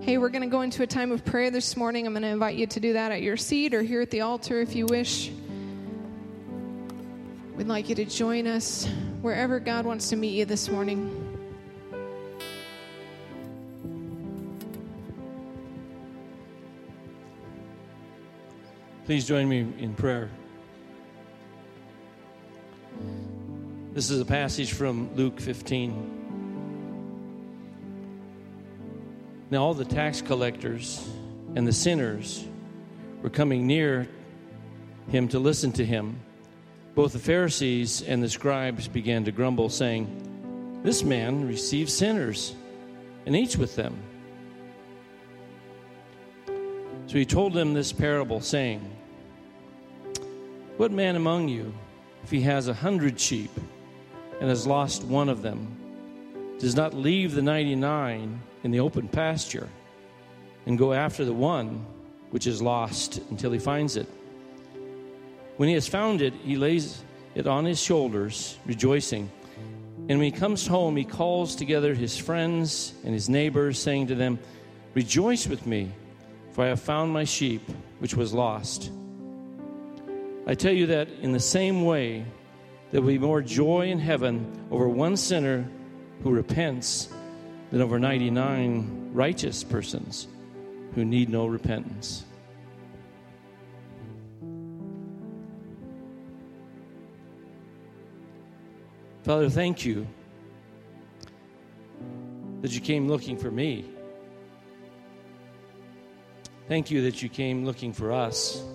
Hey, we're going to go into a time of prayer this morning. I'm going to invite you to do that at your seat or here at the altar if you wish. We'd like you to join us wherever God wants to meet you this morning. Please join me in prayer. This is a passage from Luke 15. Now all the tax collectors and the sinners were coming near him to listen to him. Both the Pharisees and the scribes began to grumble, saying, "This man receives sinners and eats with them." So he told them this parable, saying, "What man among you, if he has 100 sheep and has lost one of them, does not leave the 99 in the open pasture and go after the one which is lost until he finds it? When he has found it, he lays it on his shoulders, rejoicing. And when he comes home, he calls together his friends and his neighbors, saying to them, 'Rejoice with me, for I have found my sheep which was lost.' I tell you that in the same way, there will be more joy in heaven over one sinner who repents than over 99 righteous persons who need no repentance." Father, thank you that you came looking for me. Thank you that you came looking for us.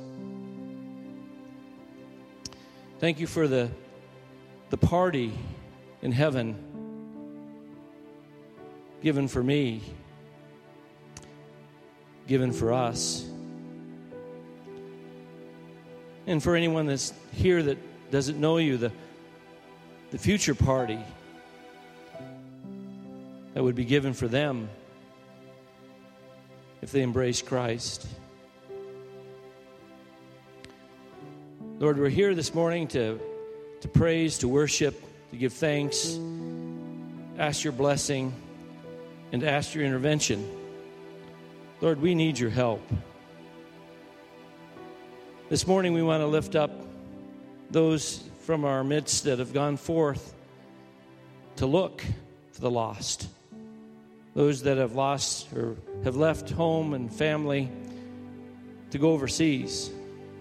Thank you for the party in heaven given for me, given for us. And for anyone that's here that doesn't know you, the future party that would be given for them if they embrace Christ. Lord, we're here this morning to praise, to worship, to give thanks, ask your blessing, and ask your intervention. Lord, we need your help. This morning we want to lift up those from our midst that have gone forth to look for the lost. Those that have lost or have left home and family to go overseas.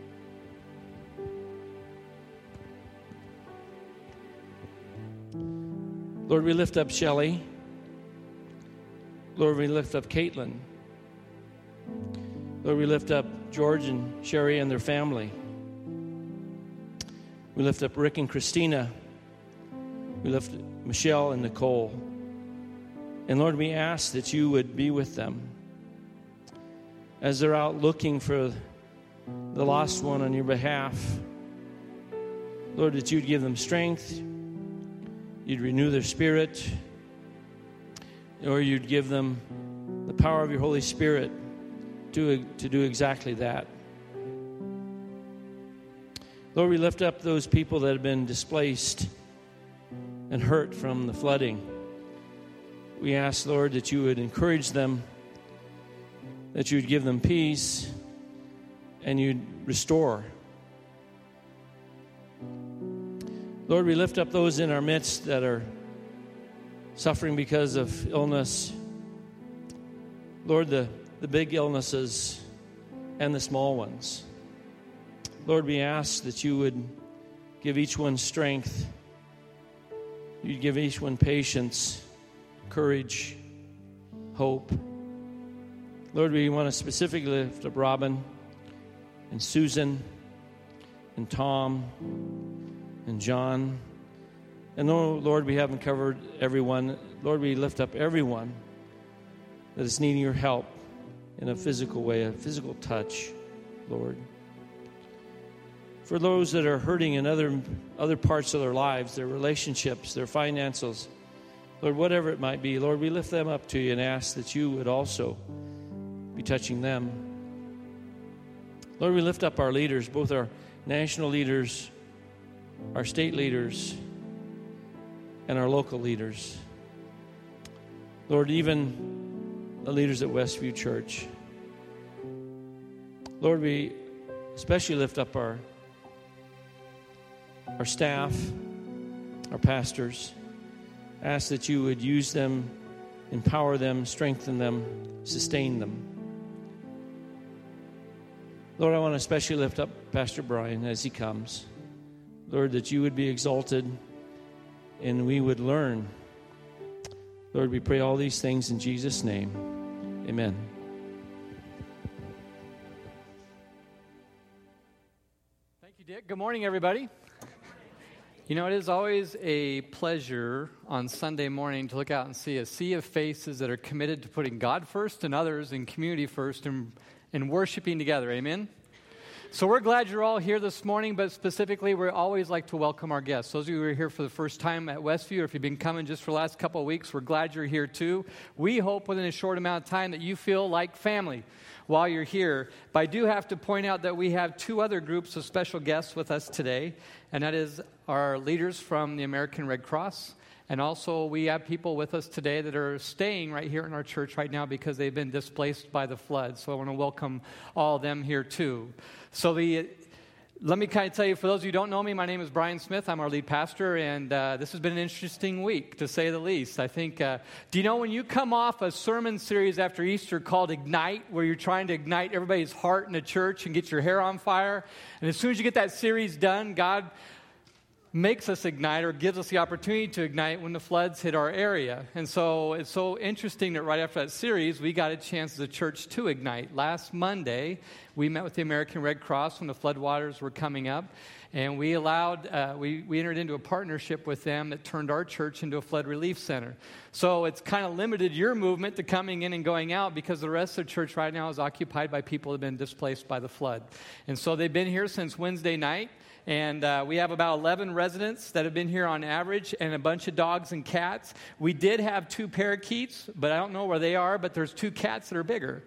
Lord, we lift up Shelley. Lord, we lift up Caitlin. Lord, we lift up George and Sherry and their family. We lift up Rick and Christina. We lift Michelle and Nicole. And Lord, we ask that you would be with them as they're out looking for the lost one on your behalf. Lord, that you'd give them strength. You'd renew their spirit. Or you'd give them the power of your Holy Spirit to do exactly that. Lord, we lift up those people that have been displaced and hurt from the flooding. We ask, Lord, that you would encourage them, that you would give them peace, and you'd restore. Lord, we lift up those in our midst that are suffering because of illness. Lord, the big illnesses and the small ones. Lord, we ask that you would give each one strength. You'd give each one patience, courage, hope. Lord, we want to specifically lift up Robin and Susan and Tom and John. And Lord, we haven't covered everyone. Lord, we lift up everyone that is needing your help in a physical way, a physical touch, Lord. For those that are hurting in other parts of their lives, their relationships, their finances, Lord, whatever it might be, Lord, we lift them up to you and ask that you would also be touching them. Lord, we lift up our leaders, both our national leaders, our state leaders, and our local leaders. Lord, even the leaders at Westview Church. Lord, we especially lift up our staff, our pastors. Ask that you would use them, empower them, strengthen them, sustain them. Lord, I want to especially lift up Pastor Brian as he comes. Lord, that you would be exalted and we would learn. Lord, we pray all these things in Jesus' name. Amen. Thank you, Dick. Good morning, everybody. You know, it is always a pleasure on Sunday morning to look out and see a sea of faces that are committed to putting God first and others and community first and worshiping together. Amen? So we're glad you're all here this morning, but specifically, we always like to welcome our guests. Those of you who are here for the first time at Westview, or if you've been coming just for the last couple of weeks, we're glad you're here too. We hope within a short amount of time that you feel like family while you're here. But I do have to point out that we have two other groups of special guests with us today, and that is our leaders from the American Red Cross. And also, we have people with us today that are staying right here in our church right now because they've been displaced by the flood. So I want to welcome all of them here too. So let me kind of tell you, for those of you who don't know me, my name is Brian Smith. I'm our lead pastor, and this has been an interesting week, to say the least. I think, do you know when you come off a sermon series after Easter called Ignite, where you're trying to ignite everybody's heart in the church and get your hair on fire, and as soon as you get that series done, God makes us ignite or gives us the opportunity to ignite when the floods hit our area. And so it's so interesting that right after that series, we got a chance as a church to ignite. Last Monday, we met with the American Red Cross when the floodwaters were coming up, and we entered into a partnership with them that turned our church into a flood relief center. So it's kind of limited your movement to coming in and going out because the rest of the church right now is occupied by people that have been displaced by the flood. And so they've been here since Wednesday night. And we have about 11 residents that have been here on average and a bunch of dogs and cats. We did have 2 parakeets, but I don't know where they are, but there's 2 cats that are bigger.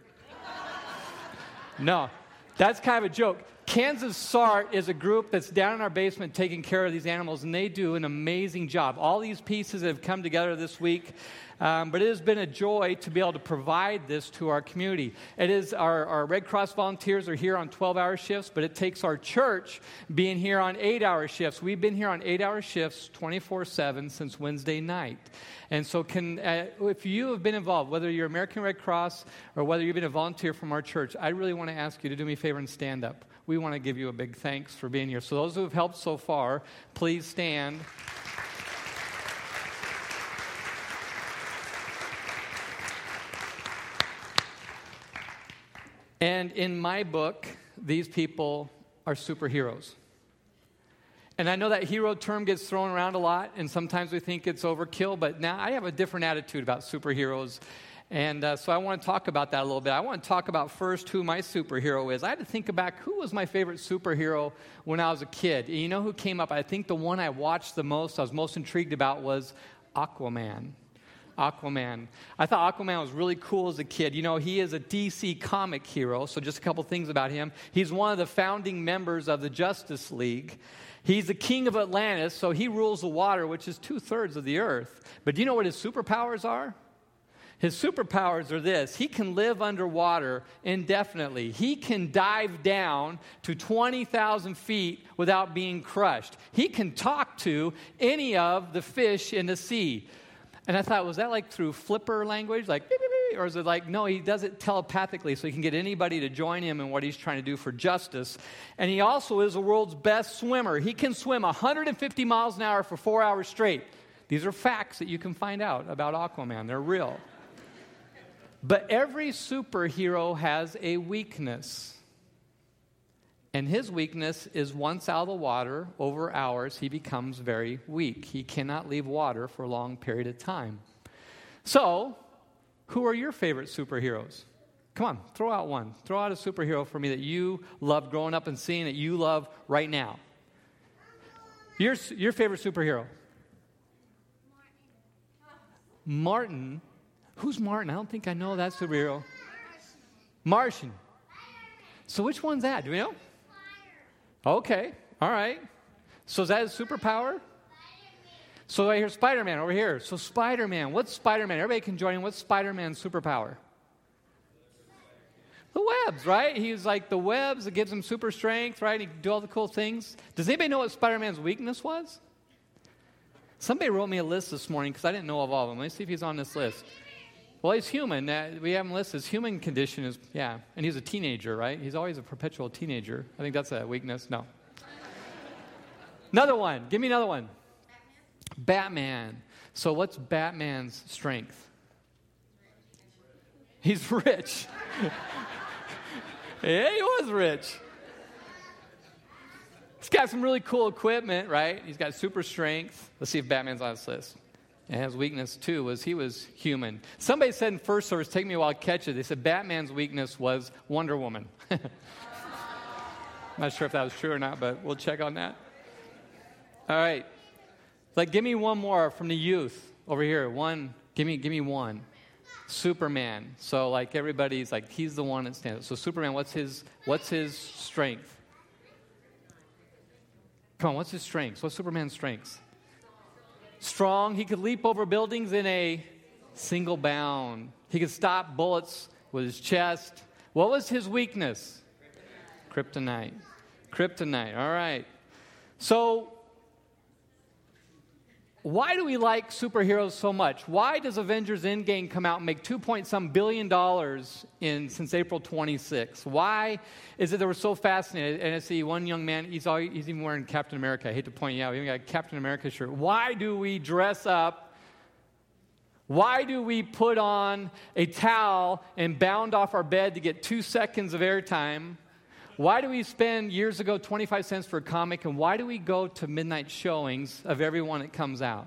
No, that's kind of a joke. Kansas SART is a group that's down in our basement taking care of these animals, and they do an amazing job. All these pieces have come together this week. But it has been a joy to be able to provide this to our community. It is our Red Cross volunteers are here on 12-hour shifts, but it takes our church being here on 8-hour shifts. We've been here on 8-hour shifts 24/7 since Wednesday night. And so if you have been involved, whether you're American Red Cross or whether you've been a volunteer from our church, I really want to ask you to do me a favor and stand up. We want to give you a big thanks for being here. So those who have helped so far, please stand. And in my book, these people are superheroes. And I know that hero term gets thrown around a lot, and sometimes we think it's overkill, but now I have a different attitude about superheroes. And so I want to talk about that a little bit. I want to talk about first who my superhero is. I had to think back, who was my favorite superhero when I was a kid? And you know who came up? I think the one I watched the most, I was most intrigued about, was Aquaman. Aquaman. I thought Aquaman was really cool as a kid. You know, he is a DC comic hero, so just a couple things about him. He's one of the founding members of the Justice League. He's the king of Atlantis, so he rules the water, which is 2/3 of the earth. But do you know what his superpowers are? His superpowers are this. He can live underwater indefinitely. He can dive down to 20,000 feet without being crushed. He can talk to any of the fish in the sea. And I thought, was that like through flipper language? Like, beep, beep, beep? Or is it like, no, he does it telepathically so he can get anybody to join him in what he's trying to do for justice. And he also is the world's best swimmer. He can swim 150 miles an hour for 4 hours straight. These are facts that you can find out about Aquaman. They're real. But every superhero has a weakness. And his weakness is once out of the water, over hours, he becomes very weak. He cannot leave water for a long period of time. So, who are your favorite superheroes? Come on, throw out one. Throw out a superhero for me that you loved growing up and seeing that you love right now. Your favorite superhero? Martin. Who's Martin? I don't think I know that superhero. Martian. So which one's that? Do we know? Okay, all right. So is that his superpower? So I hear Spider-Man over here. So Spider-Man, what's Spider-Man? Everybody can join in. What's Spider-Man's superpower? The webs, right? He's like the webs that gives him super strength, right? He can do all the cool things. Does anybody know what Spider-Man's weakness was? Somebody wrote me a list this morning because I didn't know of all of them. Let me see if he's on this list. Well, he's human. We have him listed. His human condition is, and he's a teenager, right? He's always a perpetual teenager. I think that's a weakness. No. Another one. Give me another one. Batman. So what's Batman's strength? He's rich. Yeah, he was rich. He's got some really cool equipment, right? He's got super strength. Let's see if Batman's on this list. And his weakness, too, was he was human. Somebody said in first service, take me a while to catch it. They said Batman's weakness was Wonder Woman. I'm not sure if that was true or not, but we'll check on that. All right. Like, give me one more from the youth over here. One. Give me one. Superman. So, like, everybody's like, he's the one that stands. So, Superman, what's his strength? Come on, what's his strengths? What's Superman's strengths? Strong. He could leap over buildings in a single bound. He could stop bullets with his chest. What was his weakness? Kryptonite. Kryptonite. All right. So, why do we like superheroes so much? Why does Avengers Endgame come out and make $2.some billion since April 26? Why is it that we're so fascinated? And I see one young man, he's even wearing Captain America. I hate to point you out. We even got a Captain America shirt. Why do we dress up? Why do we put on a towel and bound off our bed to get 2 seconds of airtime? Why do we spend, years ago, 25 cents for a comic, and why do we go to midnight showings of every one that comes out?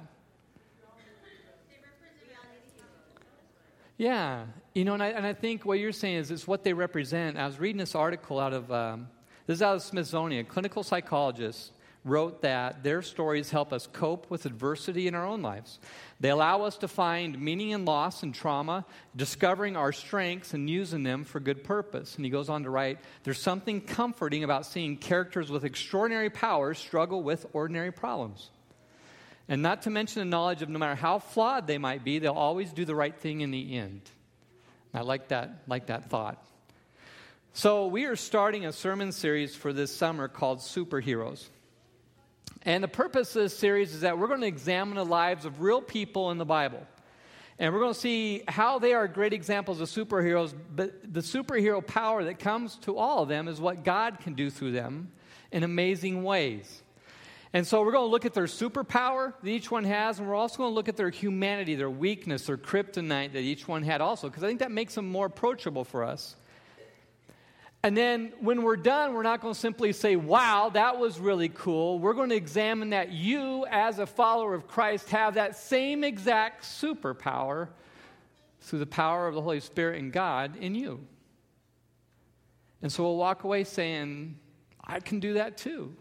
Yeah. You know, and I think what you're saying is it's what they represent. I was reading this article out of, this is out of Smithsonian. Clinical psychologists wrote that their stories help us cope with adversity in our own lives. They allow us to find meaning in loss and trauma, discovering our strengths and using them for good purpose. And he goes on to write, there's something comforting about seeing characters with extraordinary powers struggle with ordinary problems. And not to mention the knowledge of no matter how flawed they might be, they'll always do the right thing in the end. I like that thought. So we are starting a sermon series for this summer called Superheroes. And the purpose of this series is that we're going to examine the lives of real people in the Bible. And we're going to see how they are great examples of superheroes, but the superhero power that comes to all of them is what God can do through them in amazing ways. And so we're going to look at their superpower that each one has, and we're also going to look at their humanity, their weakness, their kryptonite that each one had also, because I think that makes them more approachable for us. And then when we're done, we're not going to simply say, wow, that was really cool. We're going to examine that you, as a follower of Christ, have that same exact superpower through the power of the Holy Spirit and God in you. And so we'll walk away saying, I can do that too.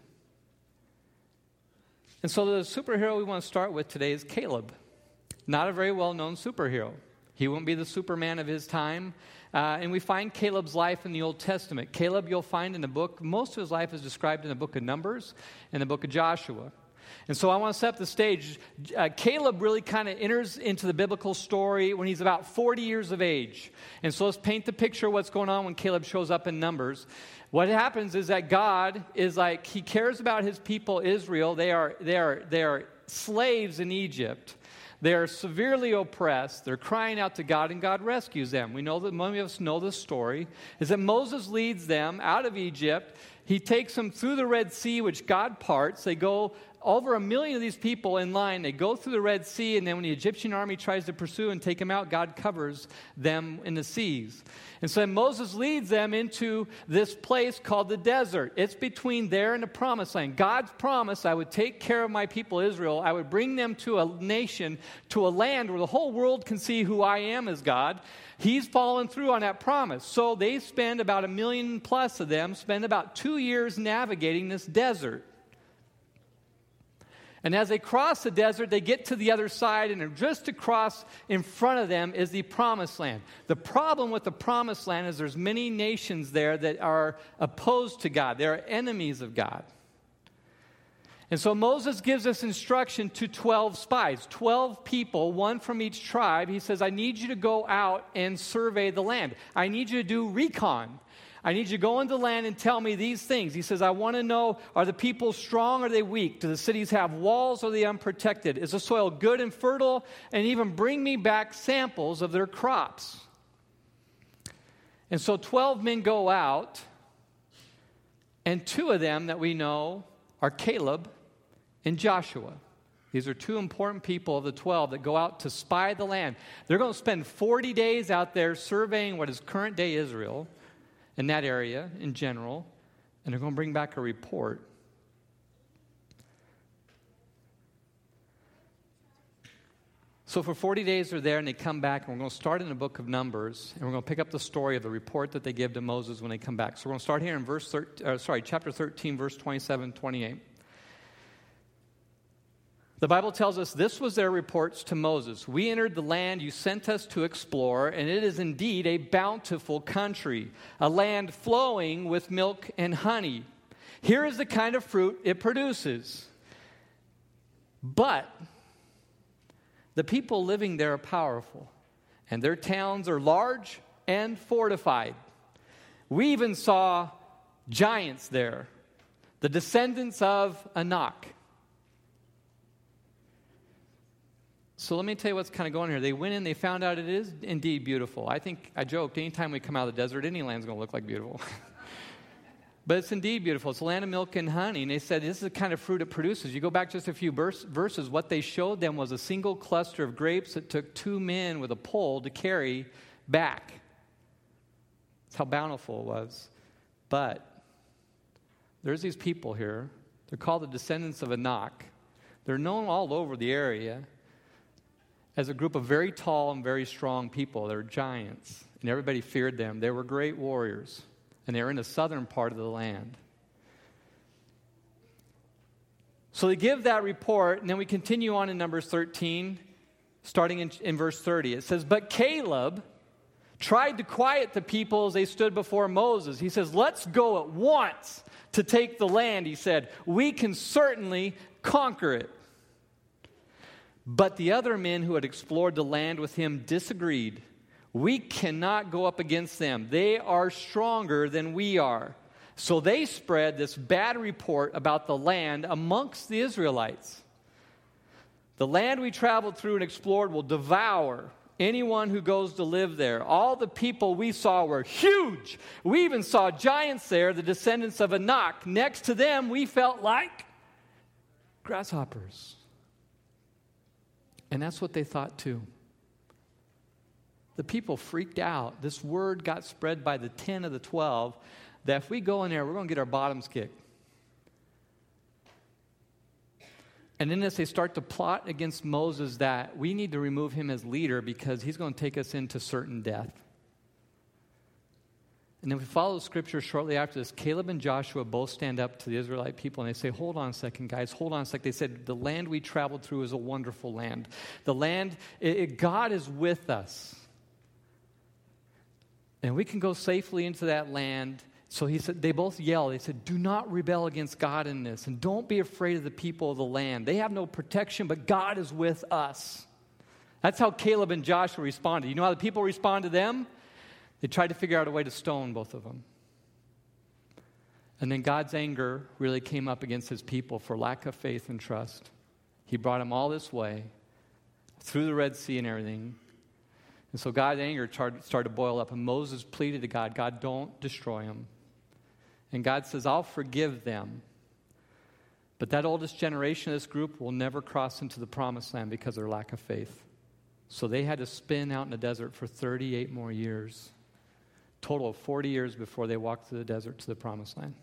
And so the superhero we want to start with today is Caleb. Not a very well-known superhero. He won't be the Superman of his time. And we find Caleb's life in the Old Testament. Caleb, you'll find in the book, most of his life is described in the book of Numbers and the book of Joshua. And so I want to set up the stage. Caleb really kind of enters into the biblical story when he's about 40 years of age. And so let's paint the picture of what's going on when Caleb shows up in Numbers. What happens is that God is like, he cares about his people, Israel. They are slaves in Egypt. They are severely oppressed. They're crying out to God, and God rescues them. We know that many of us know this story, is that Moses leads them out of Egypt. He takes them through the Red Sea, which God parts. They go over 1 million of these people in line. They go through the Red Sea, and then when the Egyptian army tries to pursue and take them out, God covers them in the seas. And so Moses leads them into this place called the desert. It's between there and the promised land. God's promise, I would take care of my people Israel. I would bring them to a nation, to a land where the whole world can see who I am as God. He's fallen through on that promise. So they spend about 1 million plus of them, spend about 2 years navigating this desert. And as they cross the desert, they get to the other side, and just across in front of them is the promised land. The problem with the promised land is there's many nations there that are opposed to God. They're enemies of God. And so Moses gives us instruction to 12 spies, 12 people, one from each tribe. He says, I need you to go out and survey the land. I need you to do recon. I need you to go into the land and tell me these things. He says, I want to know, are the people strong or are they weak? Do the cities have walls or are they unprotected? Is the soil good and fertile? And even bring me back samples of their crops. And so 12 men go out, and 2 of them that we know are Caleb and Joshua. These are 2 important people of the 12 that go out to spy the land. They're going to spend 40 days out there surveying what is current day Israel in that area in general, and they're going to bring back a report. So for 40 days they're there, and they come back, and we're going to start in the book of Numbers, and we're going to pick up the story of the report that they give to Moses when they come back. So we're going to start here in chapter 13, verse 27, 28. The Bible tells us this was their reports to Moses. We entered the land you sent us to explore, and it is indeed a bountiful country, a land flowing with milk and honey. Here is the kind of fruit it produces. But the people living there are powerful, and their towns are large and fortified. We even saw giants there, the descendants of Anak. So let me tell you what's kind of going on here. They went in, they found out it is indeed beautiful. I joked, anytime we come out of the desert, any land's going to look like beautiful. But it's indeed beautiful. It's a land of milk and honey. And they said, this is the kind of fruit it produces. You go back just a few verses, what they showed them was a single cluster of grapes that took 2 men with a pole to carry back. That's how bountiful it was. But there's these people here. They're called the descendants of Anak. They're known all over the area as a group of very tall and very strong people. They're giants, and everybody feared them. They were great warriors, and they were in the southern part of the land. So they give that report, and then we continue on in Numbers 13, starting in verse 30. It says, but Caleb tried to quiet the people as they stood before Moses. He says, let's go at once to take the land, he said. We can certainly conquer it. But the other men who had explored the land with him disagreed. We cannot go up against them. They are stronger than we are. So they spread this bad report about the land amongst the Israelites. The land we traveled through and explored will devour anyone who goes to live there. All the people we saw were huge. We even saw giants there, the descendants of Anak. Next to them, we felt like grasshoppers. And that's what they thought too. The people freaked out. This word got spread by the 10 of the 12 that if we go in there, we're going to get our bottoms kicked. And then as they start to plot against Moses that we need to remove him as leader because he's going to take us into certain death. And then we follow Scripture shortly after this. Caleb and Joshua both stand up to the Israelite people and they say, hold on a second, guys, hold on a second. They said, the land we traveled through is a wonderful land. The land, God is with us. And we can go safely into that land. So he said, they both yelled. They said, do not rebel against God in this. And don't be afraid of the people of the land. They have no protection, but God is with us. That's how Caleb and Joshua responded. You know how the people respond to them? They tried to figure out a way to stone both of them. And then God's anger really came up against his people for lack of faith and trust. He brought them all this way, through the Red Sea and everything. And so God's anger started to boil up. And Moses pleaded to God, God, don't destroy them. And God says, I'll forgive them. But that oldest generation of this group will never cross into the promised land because of their lack of faith. So they had to spin out in the desert for 38 more years. Total of 40 years before they walked through the desert to the promised land.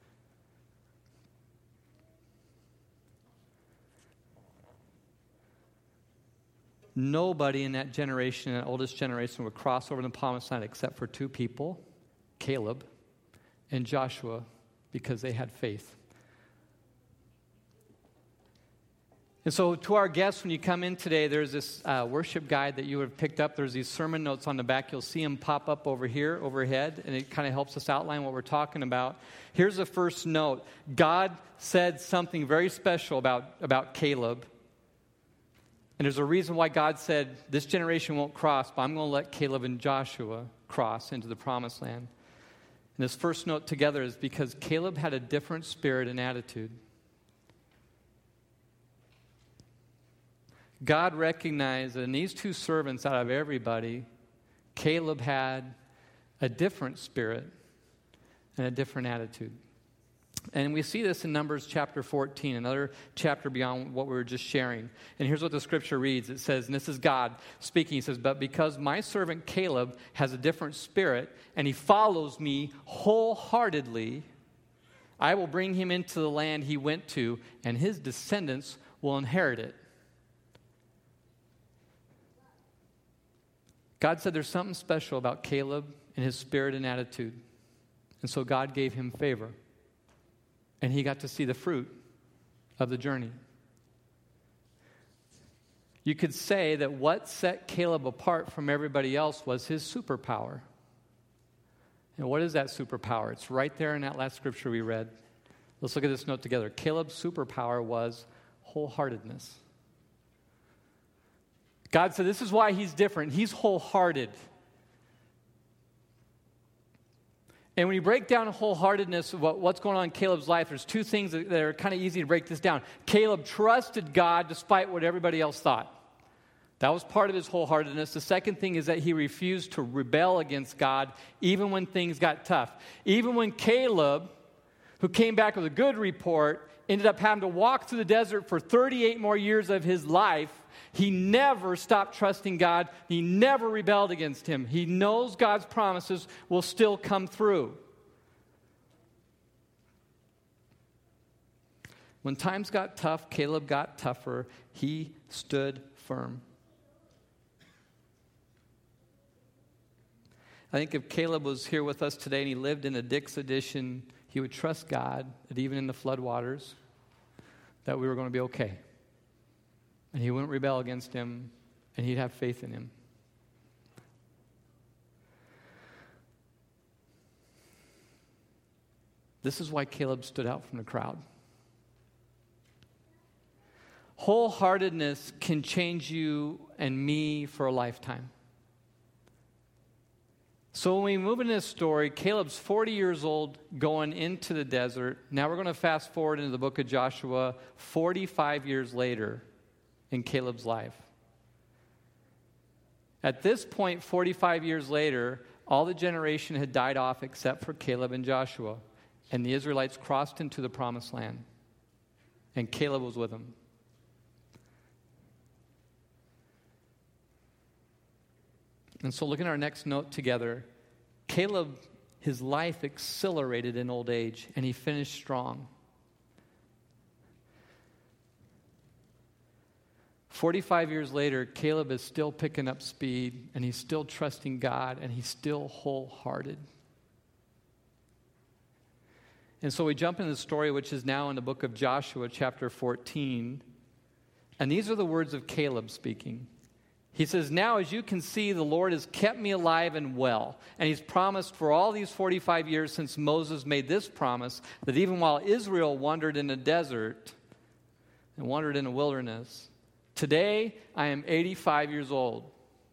Nobody in that generation, that oldest generation, would cross over the promised land except for 2 people, Caleb and Joshua, because they had faith. And so to our guests, when you come in today, there's this worship guide that you would have picked up. There's these sermon notes on the back. You'll see them pop up over here, overhead, and it kind of helps us outline what we're talking about. Here's the first note. God said something very special about Caleb. And there's a reason why God said, this generation won't cross, but I'm going to let Caleb and Joshua cross into the promised land. And this first note together is because Caleb had a different spirit and attitude. God recognized that in these two servants out of everybody, Caleb had a different spirit and a different attitude. And we see this in Numbers chapter 14, another chapter beyond what we were just sharing. And here's what the scripture reads. It says, and this is God speaking. He says, but because my servant Caleb has a different spirit and he follows me wholeheartedly, I will bring him into the land he went to, and his descendants will inherit it. God said there's something special about Caleb and his spirit and attitude. And so God gave him favor. And he got to see the fruit of the journey. You could say that what set Caleb apart from everybody else was his superpower. And what is that superpower? It's right there in that last scripture we read. Let's look at this note together. Caleb's superpower was wholeheartedness. God said this is why he's different. He's wholehearted. And when you break down wholeheartedness, what's going on in Caleb's life, there's two things that are kind of easy to break this down. Caleb trusted God despite what everybody else thought. That was part of his wholeheartedness. The second thing is that he refused to rebel against God even when things got tough. Even when Caleb, who came back with a good report, ended up having to walk through the desert for 38 more years of his life, he never stopped trusting God. He never rebelled against him. He knows God's promises will still come through. When times got tough, Caleb got tougher. He stood firm. I think if Caleb was here with us today and he lived in a Dick's edition, he would trust God that even in the floodwaters, that we were going to be okay. And he wouldn't rebel against him, and he'd have faith in him. This is why Caleb stood out from the crowd. Wholeheartedness can change you and me for a lifetime. So when we move into this story, Caleb's 40 years old going into the desert. Now we're going to fast forward into the book of Joshua 45 years later in Caleb's life. At this point, 45 years later, all the generation had died off except for Caleb and Joshua. And the Israelites crossed into the promised land. And Caleb was with them. And so looking at our next note together, Caleb, his life accelerated in old age, and he finished strong. 45 years later, Caleb is still picking up speed, and he's still trusting God, and he's still wholehearted. And so we jump into the story, which is now in the book of Joshua, chapter 14. And these are the words of Caleb speaking. He says, now as you can see, the Lord has kept me alive and well. And he's promised for all these 45 years since Moses made this promise, that even while Israel wandered in the desert and wandered in the wilderness, today I am 85 years old.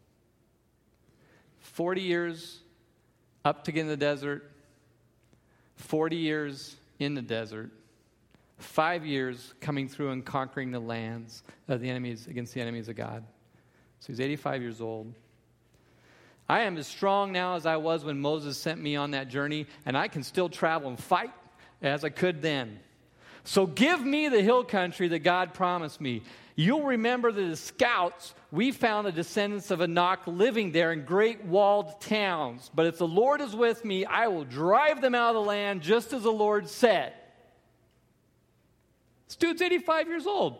40 years up to get in the desert, 40 years in the desert, 5 years coming through and conquering the lands of the enemies against the enemies of God. So he's 85 years old. I am as strong now as I was when Moses sent me on that journey, and I can still travel and fight as I could then. So give me the hill country that God promised me. You'll remember that as scouts, we found the descendants of Anak living there in great walled towns. But if the Lord is with me, I will drive them out of the land just as the Lord said. This dude's 85 years old.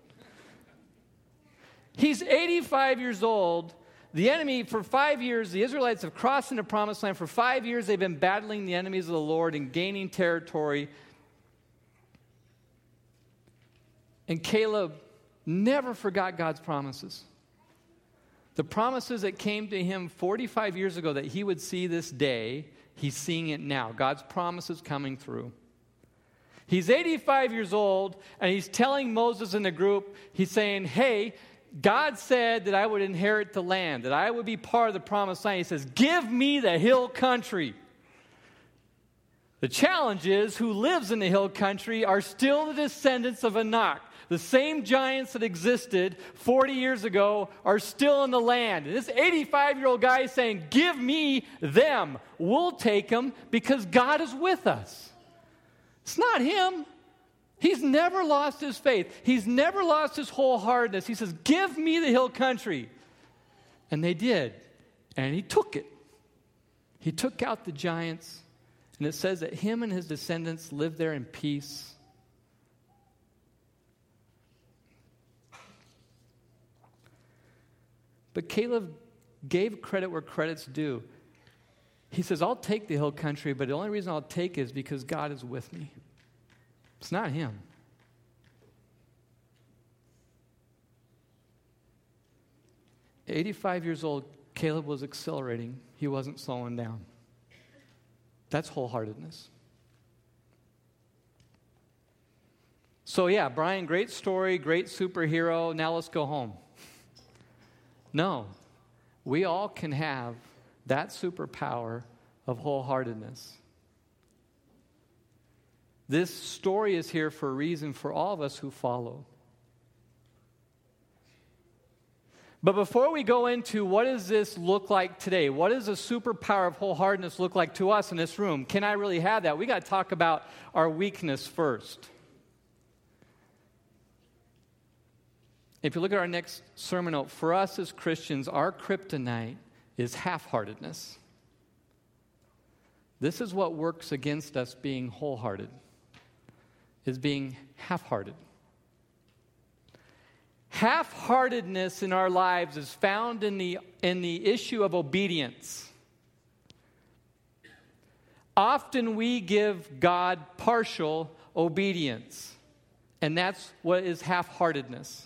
He's 85 years old. The enemy, for 5 years, the Israelites have crossed into promised land. For 5 years, they've been battling the enemies of the Lord and gaining territory. And Caleb never forgot God's promises. The promises that came to him 45 years ago that he would see this day, he's seeing it now. God's promises coming through. He's 85 years old, and he's telling Moses in the group, he's saying, hey, God said that I would inherit the land, that I would be part of the promised land. He says, give me the hill country. The challenge is, who lives in the hill country are still the descendants of Anak. The same giants that existed 40 years ago are still in the land. And this 85-year-old guy is saying, give me them. We'll take them because God is with us. It's not him. He's never lost his faith. He's never lost his wholeheartedness. He says, give me the hill country. And they did. And he took it. He took out the giants. And it says that him and his descendants lived there in peace. But Caleb gave credit where credit's due. He says, I'll take the hill country, but the only reason I'll take it is because God is with me. It's not him. At 85 years old, Caleb was accelerating. He wasn't slowing down. That's wholeheartedness. So yeah, Brian, great story, great superhero. Now let's go home. No, we all can have that superpower of wholeheartedness. This story is here for a reason for all of us who follow. But before we go into what does this look like today, what does the superpower of wholeheartedness look like to us in this room? Can I really have that? We got to talk about our weakness first. If you look at our next sermon note, for us as Christians, our kryptonite is half-heartedness. This is what works against us being wholehearted, is being half-hearted. Half-heartedness in our lives is found in the issue of obedience. Often we give God partial obedience, and that's what is half-heartedness.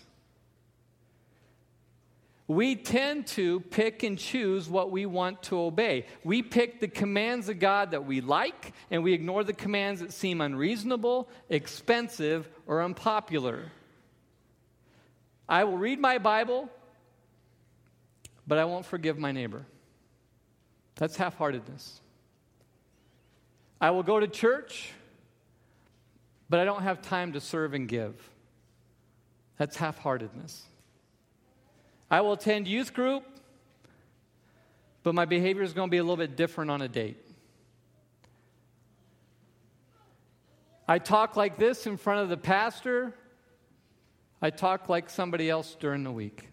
We tend to pick and choose what we want to obey. We pick the commands of God that we like, and we ignore the commands that seem unreasonable, expensive, or unpopular. I will read my Bible, but I won't forgive my neighbor. That's half-heartedness. I will go to church, but I don't have time to serve and give. That's half-heartedness. I will attend youth group, but my behavior is going to be a little bit different on a date. I talk like this in front of the pastor. I talk like somebody else during the week.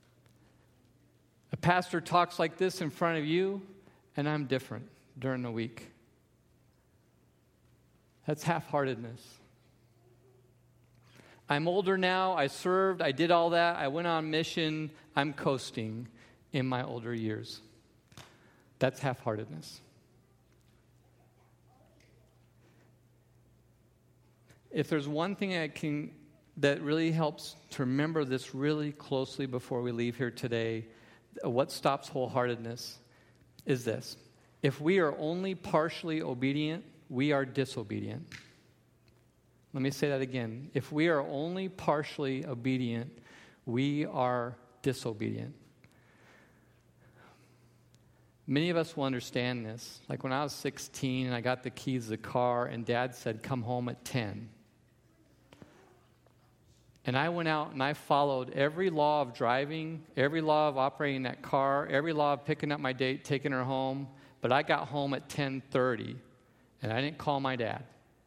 A pastor talks like this in front of you, and I'm different during the week. That's half-heartedness. I'm older now. I served. I did all that. I went on mission. I'm coasting in my older years. That's half-heartedness. If there's one thing that really helps to remember this really closely before we leave here today, what stops wholeheartedness is this. If we are only partially obedient, we are disobedient. Let me say that again. If we are only partially obedient, we are disobedient. Many of us will understand this. Like when I was 16 and I got the keys to the car and Dad said, come home at 10. And I went out and I followed every law of driving, every law of operating that car, every law of picking up my date, taking her home. But I got home at 10:30 and I didn't call my dad.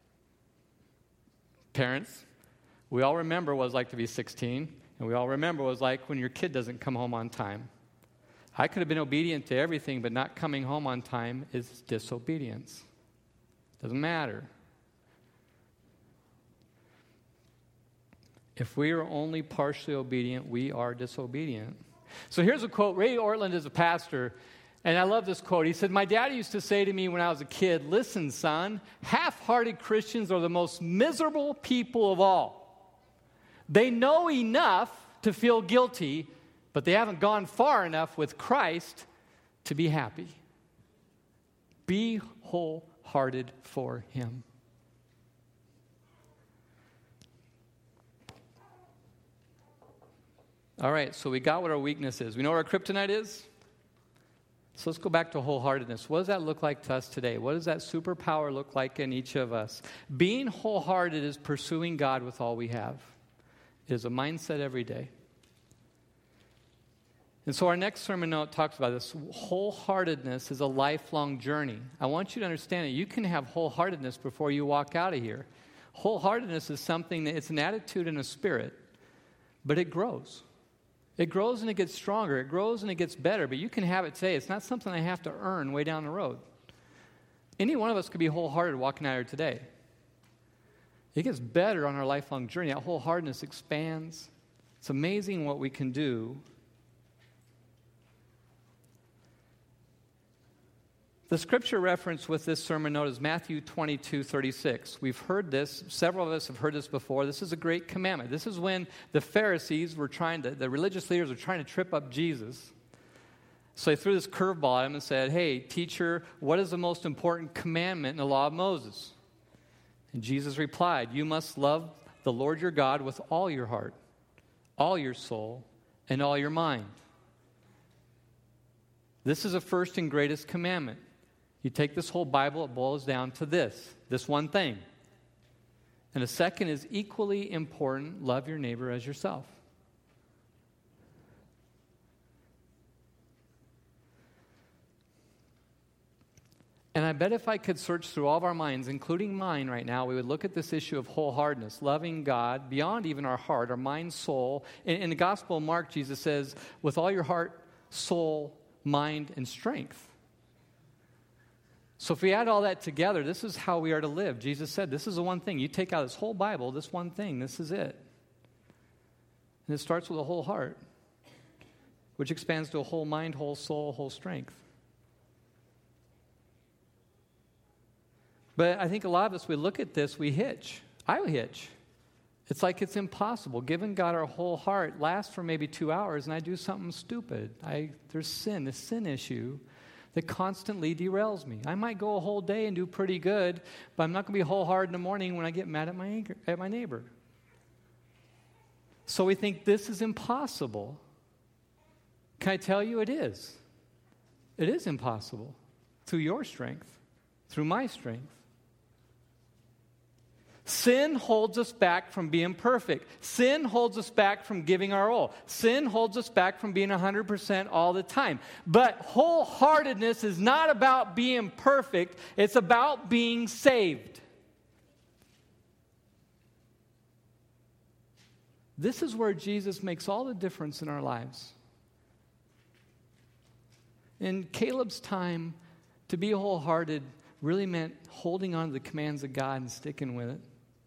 Parents, we all remember what it's like to be 16, and we all remember what it's like when your kid doesn't come home on time. I could have been obedient to everything, but not coming home on time is disobedience. Doesn't matter. If we are only partially obedient, we are disobedient. So here's a quote. Ray Ortland is a pastor, and I love this quote. He said, my dad used to say to me when I was a kid, listen, son, half-hearted Christians are the most miserable people of all. They know enough to feel guilty, but they haven't gone far enough with Christ to be happy. Be wholehearted for Him. All right, so we got what our weakness is. We know what our kryptonite is? So let's go back to wholeheartedness. What does that look like to us today? What does that superpower look like in each of us? Being wholehearted is pursuing God with all we have. It is a mindset every day. And so our next sermon note talks about this. Wholeheartedness is a lifelong journey. I want you to understand that you can have wholeheartedness before you walk out of here. Wholeheartedness is something that it's an attitude and a spirit, but it grows. It grows and it gets stronger. It grows and it gets better. But you can have it today. It's not something I have to earn way down the road. Any one of us could be wholehearted walking out here today. It gets better on our lifelong journey. That wholeheartedness expands. It's amazing what we can do. The scripture reference with this sermon note is Matthew 22:36. We've heard this. Several of us have heard this before. This is a great commandment. This is when the Pharisees were the religious leaders were trying to trip up Jesus. So they threw this curveball at him and said, "Hey, teacher, what is the most important commandment in the law of Moses?" And Jesus replied, "You must love the Lord your God with all your heart, all your soul, and all your mind." This is the first and greatest commandment. You take this whole Bible, it boils down to this one thing. And the second is equally important: love your neighbor as yourself. And I bet if I could search through all of our minds, including mine right now, we would look at this issue of wholeheartedness, loving God beyond even our heart, our mind, soul. In the Gospel of Mark, Jesus says, with all your heart, soul, mind, and strength. So if we add all that together, this is how we are to live. Jesus said, this is the one thing. You take out this whole Bible, this one thing, this is it. And it starts with a whole heart, which expands to a whole mind, whole soul, whole strength. But I think a lot of us, we look at this, we hitch. I hitch. It's like it's impossible. Giving God our whole heart lasts for maybe 2 hours, and I do something stupid. There's sin, this sin issue that constantly derails me. I might go a whole day and do pretty good, but I'm not going to be wholehearted in the morning when I get mad at my neighbor. So we think this is impossible. Can I tell you it is? It is impossible through your strength, through my strength. Sin holds us back from being perfect. Sin holds us back from giving our all. Sin holds us back from being 100% all the time. But wholeheartedness is not about being perfect. It's about being saved. This is where Jesus makes all the difference in our lives. In Caleb's time, to be wholehearted really meant holding on to the commands of God and sticking with it.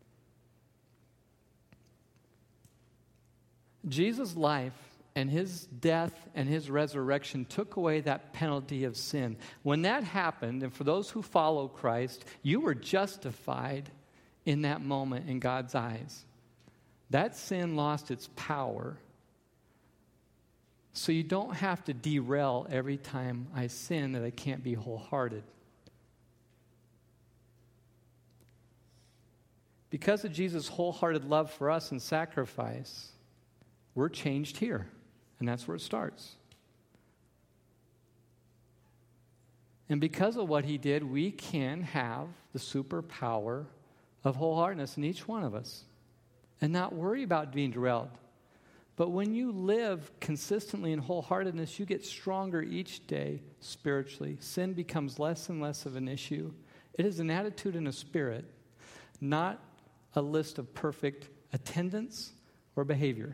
Jesus' life and his death and his resurrection took away that penalty of sin. When that happened, and for those who follow Christ, you were justified in that moment in God's eyes. That sin lost its power. So you don't have to derail every time I sin that I can't be wholehearted. Because of Jesus' wholehearted love for us and sacrifice, we're changed here, and that's where it starts. And because of what he did, we can have the superpower of wholeheartedness in each one of us and not worry about being derailed. But when you live consistently in wholeheartedness, you get stronger each day spiritually. Sin becomes less and less of an issue. It is an attitude and a spirit, not a list of perfect attendance or behavior.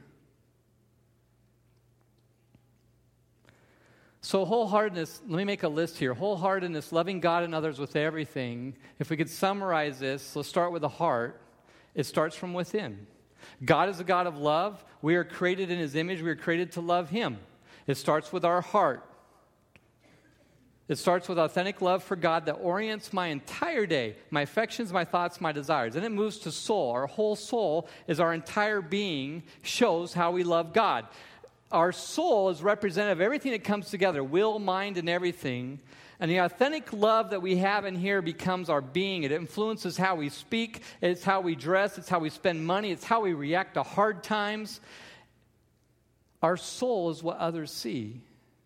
So wholeheartedness, let me make a list here. Wholeheartedness, loving God and others with everything. If we could summarize this, let's start with the heart. It starts from within. God is a God of love. We are created in his image. We are created to love him. It starts with our heart. It starts with authentic love for God that orients my entire day, my affections, my thoughts, my desires. Then it moves to soul. Our whole soul is our entire being, shows how we love God. Our soul is representative of everything that comes together, will, mind, and everything. And the authentic love that we have in here becomes our being. It influences how we speak, it's how we dress, it's how we spend money, it's how we react to hard times. Our soul is what others see.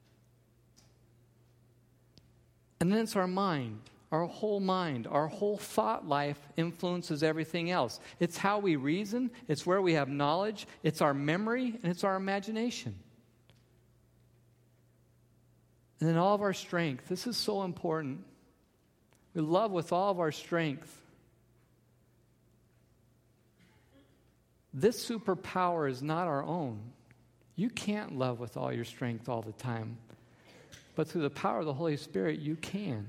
And then it's our mind, our whole thought life influences everything else. It's how we reason, it's where we have knowledge, it's our memory, and it's our imagination. And then all of our strength. This is so important. We love with all of our strength. This superpower is not our own. You can't love with all your strength all the time. But through the power of the Holy Spirit, you can.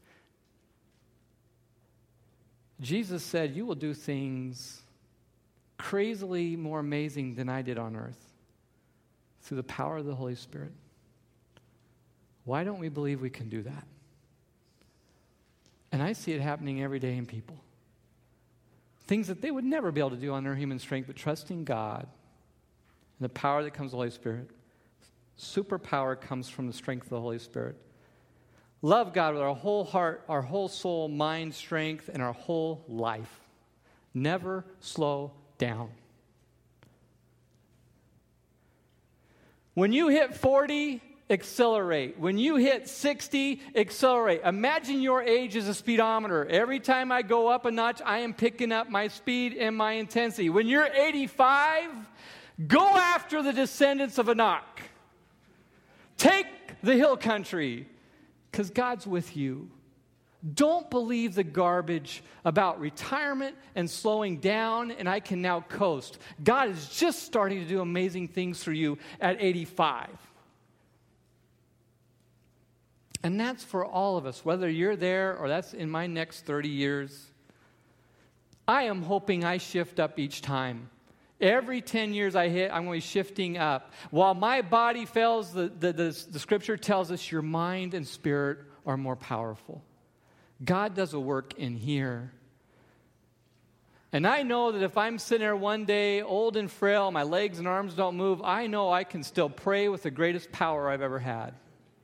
Jesus said, you will do things crazily more amazing than I did on earth through the power of the Holy Spirit. Why don't we believe we can do that? And I see it happening every day in people. Things that they would never be able to do on their human strength, but trusting God and the power that comes from the Holy Spirit. Superpower comes from the strength of the Holy Spirit. Love God with our whole heart, our whole soul, mind, strength, and our whole life. Never slow down. When you hit 40, accelerate. When you hit 60, accelerate. Imagine your age as a speedometer. Every time I go up a notch, I am picking up my speed and my intensity. When you're 85, go after the descendants of Enoch. Take the hill country, because God's with you. Don't believe the garbage about retirement and slowing down, and I can now coast. God is just starting to do amazing things for you at 85. And that's for all of us, whether you're there or that's in my next 30 years. I am hoping I shift up each time. Every 10 years I hit, I'm going to be shifting up. While my body fails, the scripture tells us your mind and spirit are more powerful. God does a work in here. And I know that if I'm sitting there one day, old and frail, my legs and arms don't move, I know I can still pray with the greatest power I've ever had.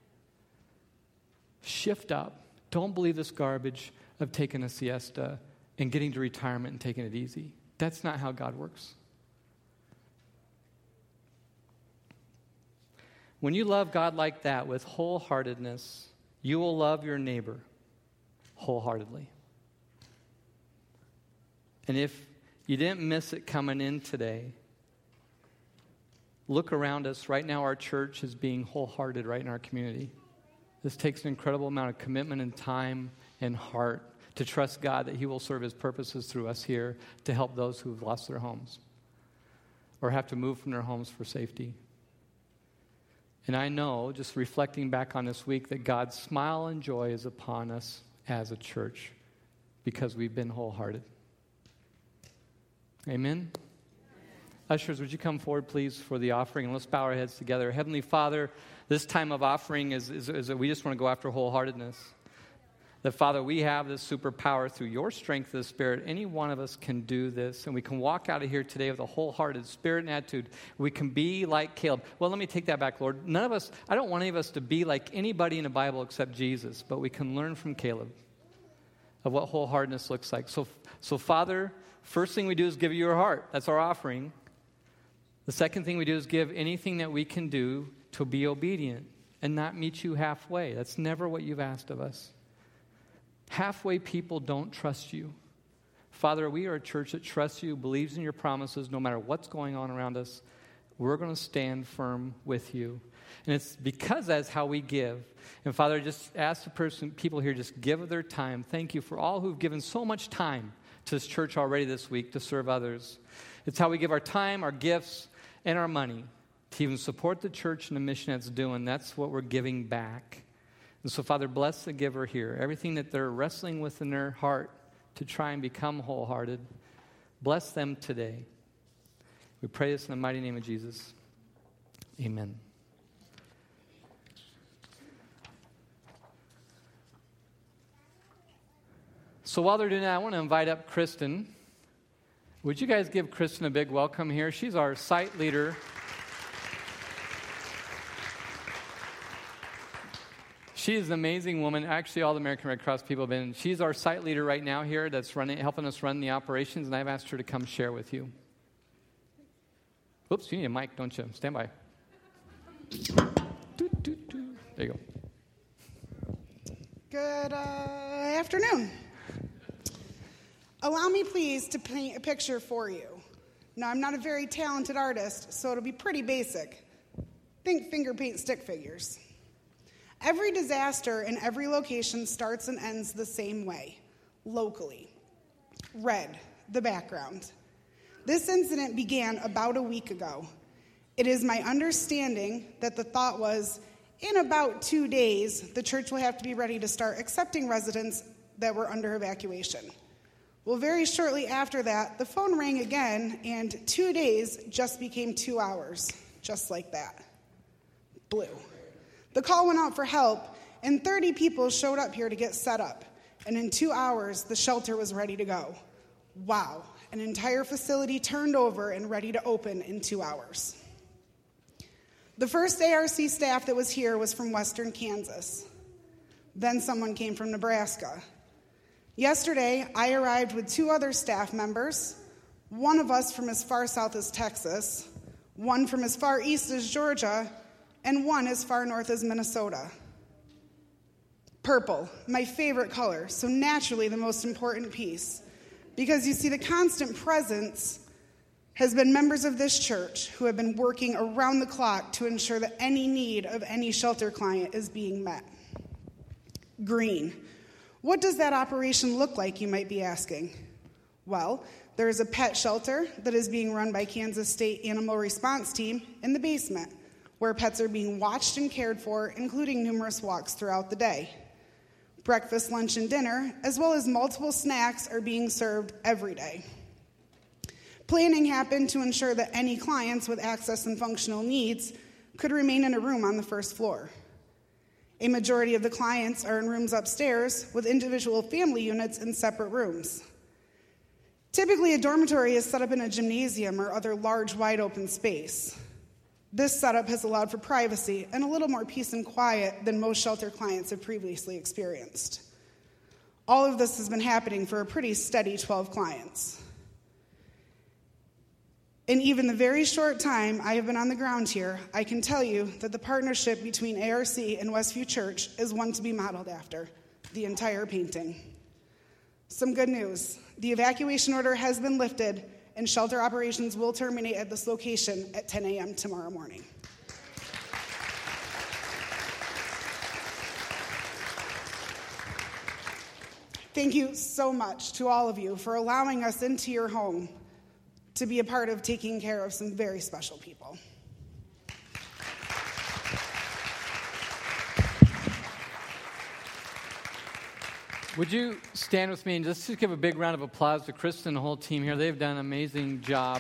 Shift up. Don't believe this garbage of taking a siesta and getting to retirement and taking it easy. That's not how God works. When you love God like that with wholeheartedness, you will love your neighbor wholeheartedly. And if you didn't miss it coming in today, look around us. Right now our church is being wholehearted right in our community. This takes an incredible amount of commitment and time and heart to trust God that He will serve His purposes through us here to help those who have lost their homes or have to move from their homes for safety. And I know, just reflecting back on this week, that God's smile and joy is upon us as a church because we've been wholehearted. Amen? Ushers, would you come forward, please, for the offering? And let's bow our heads together. Heavenly Father, this time of offering is that we just want to go after wholeheartedness. That, Father, we have this superpower through your strength of the Spirit. Any one of us can do this, and we can walk out of here today with a wholehearted spirit and attitude. We can be like Caleb. Well, let me take that back, Lord. None of us, I don't want any of us to be like anybody in the Bible except Jesus, but we can learn from Caleb of what wholeheartedness looks like. So Father, first thing we do is give you our heart. That's our offering. The second thing we do is give anything that we can do to be obedient and not meet you halfway. That's never what you've asked of us. Halfway people don't trust you. Father, we are a church that trusts you, believes in your promises, no matter what's going on around us. We're going to stand firm with you. And it's because that's how we give. And Father, just ask people here, just give of their time. Thank you for all who've given so much time to this church already this week to serve others. It's how we give our time, our gifts, and our money to even support the church and the mission it's doing. That's what we're giving back. And so, Father, bless the giver here. Everything that they're wrestling with in their heart to try and become wholehearted, bless them today. We pray this in the mighty name of Jesus. Amen. So while they're doing that, I want to invite up Kristen. Would you guys give Kristen a big welcome here? She's our site leader. She is an amazing woman. Actually, all the American Red Cross people have been. She's our site leader right now here that's helping us run the operations, and I've asked her to come share with you. Oops, you need a mic, don't you? Stand by. There you go. Good afternoon. Allow me, please, to paint a picture for you. Now, I'm not a very talented artist, so it'll be pretty basic. Think finger paint stick figures. Every disaster in every location starts and ends the same way, locally. Red, the background. This incident began about a week ago. It is my understanding that the thought was, in about 2 days, the church will have to be ready to start accepting residents that were under evacuation. Well, very shortly after that, the phone rang again, and 2 days just became 2 hours, just like that. Blue. The call went out for help, and 30 people showed up here to get set up. And in 2 hours, the shelter was ready to go. Wow, an entire facility turned over and ready to open in 2 hours. The first ARC staff that was here was from Western Kansas. Then someone came from Nebraska. Yesterday, I arrived with 2 other staff members, one of us from as far south as Texas, one from as far east as Georgia, and one as far north as Minnesota. Purple, my favorite color, so naturally the most important piece. Because you see, the constant presence has been members of this church who have been working around the clock to ensure that any need of any shelter client is being met. Green. What does that operation look like, you might be asking? Well, there is a pet shelter that is being run by Kansas State Animal Response Team in the basement, where pets are being watched and cared for, including numerous walks throughout the day. Breakfast, lunch, and dinner, as well as multiple snacks, are being served every day. Planning happened to ensure that any clients with access and functional needs could remain in a room on the first floor. A majority of the clients are in rooms upstairs with individual family units in separate rooms. Typically, a dormitory is set up in a gymnasium or other large, wide-open space. This setup has allowed for privacy and a little more peace and quiet than most shelter clients have previously experienced. All of this has been happening for a pretty steady 12 clients. In even the very short time I have been on the ground here, I can tell you that the partnership between ARC and Westview Church is one to be modeled after, the entire painting. Some good news. The evacuation order has been lifted, and shelter operations will terminate at this location at 10 a.m. tomorrow morning. Thank you so much to all of you for allowing us into your home to be a part of taking care of some very special people. Would you stand with me and just give a big round of applause to Kristen and the whole team here. They've done an amazing job.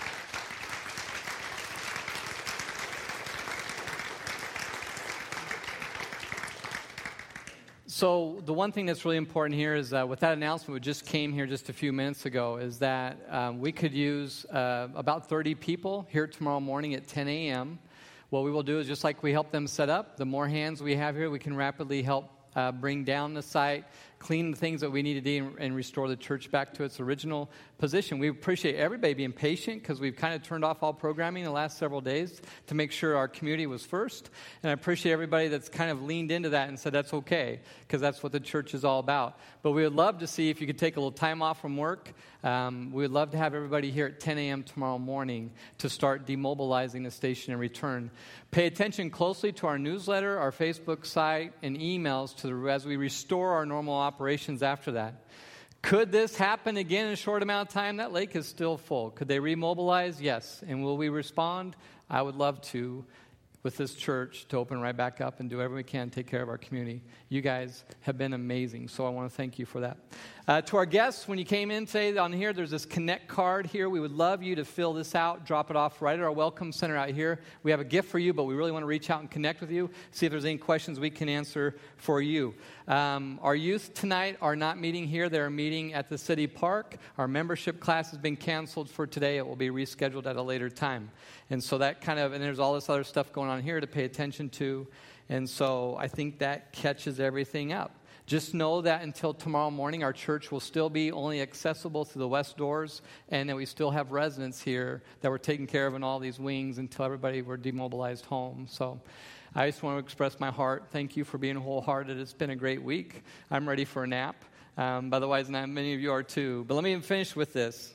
So the one thing that's really important here is that with that announcement we just came here just a few minutes ago is that we could use about 30 people here tomorrow morning at 10 a.m. What we will do is just like we help them set up, the more hands we have here, we can rapidly help bring down the site, clean the things that we need to do, and restore the church back to its original position. We appreciate everybody being patient because we've kind of turned off all programming the last several days to make sure our community was first. And I appreciate everybody that's kind of leaned into that and said that's okay because that's what the church is all about. But we would love to see if you could take a little time off from work. We would love to have everybody here at 10 a.m. tomorrow morning to start demobilizing the station and return. Pay attention closely to our newsletter, our Facebook site, and emails as we restore our normal operations after that. Could this happen again in a short amount of time? That lake is still full. Could they remobilize? Yes. And will we respond? I would love to. with this church to open right back up and do whatever we can to take care of our community. You guys have been amazing, so I want to thank you for that. To our guests, when you came in today on here, there's this Connect card here. We would love you to fill this out, drop it off right at our Welcome Center out here. We have a gift for you, but we really want to reach out and connect with you, see if there's any questions we can answer for you. Our youth tonight are not meeting here. They're meeting at the city park. Our membership class has been canceled for today. It will be rescheduled at a later time. And so that and there's all this other stuff going on here to pay attention to. And so I think that catches everything up. Just know that until tomorrow morning, our church will still be only accessible through the west doors, and that we still have residents here that we're taking care of in all these wings until everybody were demobilized home. So I just want to express my heart. Thank you for being wholehearted. It's been a great week. I'm ready for a nap. Otherwise, many of you are too. But let me finish with this.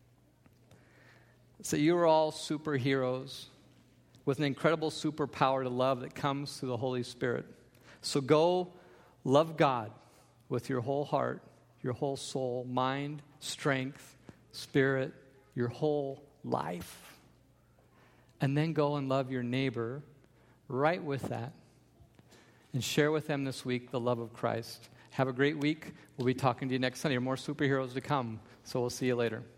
So you are all superheroes with an incredible superpower to love that comes through the Holy Spirit. So go love God with your whole heart, your whole soul, mind, strength, spirit, your whole life. And then go and love your neighbor right with that. And share with them this week the love of Christ. Have a great week. We'll be talking to you next Sunday. There are more superheroes to come, so we'll see you later.